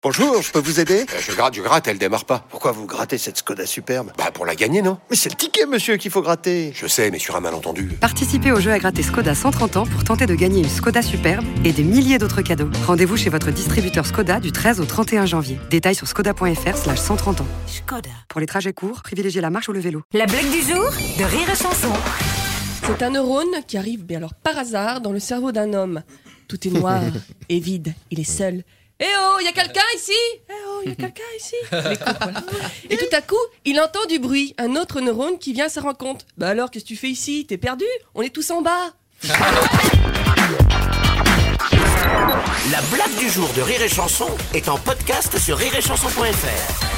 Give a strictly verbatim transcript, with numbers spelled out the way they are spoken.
Bonjour, je peux vous aider ? Euh, Je gratte, je gratte, elle démarre pas. Pourquoi vous grattez cette Skoda superbe ? Bah pour la gagner, non ? Mais c'est le ticket, monsieur, qu'il faut gratter. Je sais, mais sur un malentendu. Participez au jeu à gratter Skoda cent trente ans pour tenter de gagner une Skoda superbe et des milliers d'autres cadeaux. Rendez-vous chez votre distributeur Skoda du treize au trente et un janvier. Détails sur skoda.fr slash cent trente ans. Skoda. Pour les trajets courts, privilégiez la marche ou le vélo. La blague du jour de Rire et Chanson. C'est un neurone qui arrive, mais alors par hasard, dans le cerveau d'un homme. Tout est noir et vide, il est seul. Eh oh, il y a quelqu'un ici ? Eh oh, il y a quelqu'un ici ? Les coups, voilà. Et tout à coup, il entend du bruit, un autre neurone qui vient à sa rencontre. Bah alors, qu'est-ce que tu fais ici ? T'es perdu ? On est tous en bas. La blague du jour de Rire et Chanson est en podcast sur rire et chanson point f r.